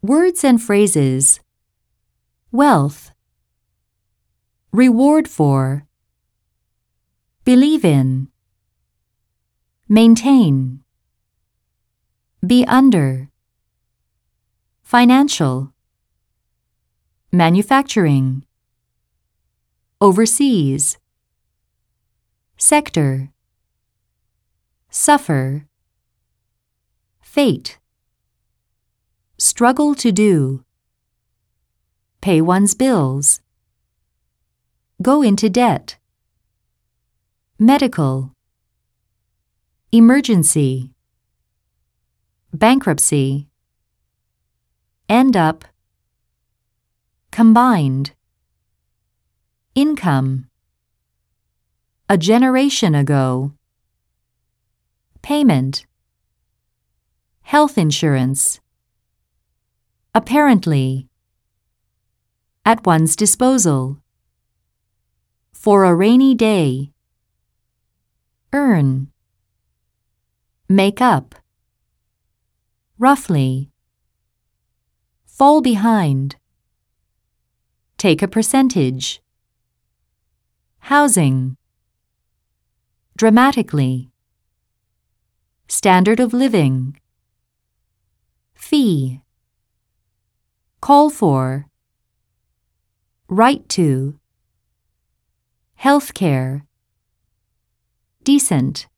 Words and phrases. Wealth. Reward for. Believe in. Maintain. Be under. Financial. Manufacturing. Overseas. Sector. Suffer. Fate. Struggle to do. Pay one's bills. Go into debt. Medical. Emergency. Bankruptcy. End up. Combined. Income. A generation ago. Payment. Health insurance. Apparently. At one's disposal. For a rainy day. Earn. Make up. Roughly. Fall behind. Take a percentage. Housing. Dramatically. Standard of living. Fee. Call for. Right to. Healthcare. Decent.